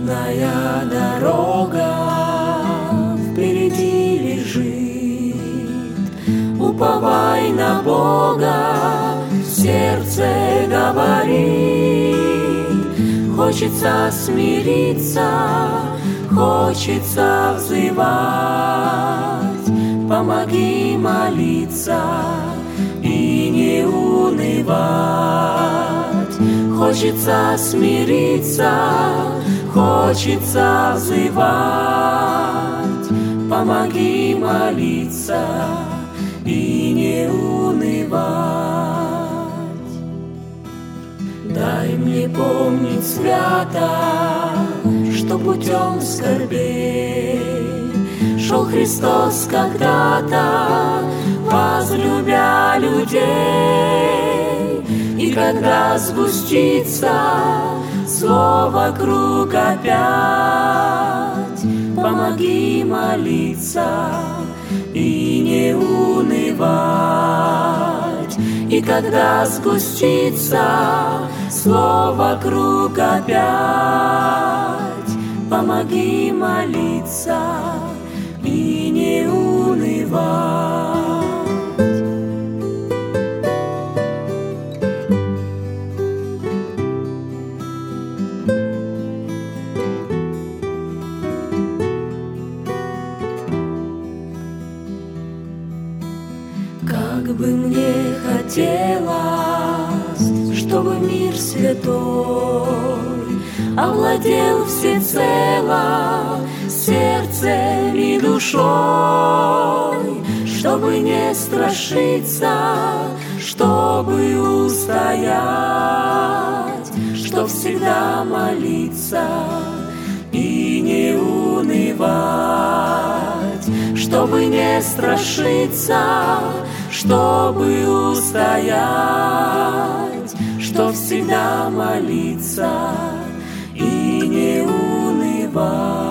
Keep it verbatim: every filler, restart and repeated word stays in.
Трудная дорога впереди лежит, уповай на Бога, сердце говорит. Хочется смириться, хочется взывать, помоги молиться и не унывать. Хочется смириться, хочется взывать, помоги молиться и не унывать. Дай мне помнить свято, что путем скорбей шел Христос когда-то, возлюбя людей. И когда сгустится зло вокруг опять, помоги молиться и не унывать. И когда сгустится зло вокруг опять, помоги молиться и не унывать. Как бы мне хотелось, чтобы мир святой овладел всецело сердцем и душой, чтобы не страшиться, чтобы устоять, чтоб всегда молиться и не унывать, чтобы не страшиться, чтобы устоять, чтоб всегда молиться и не унывать.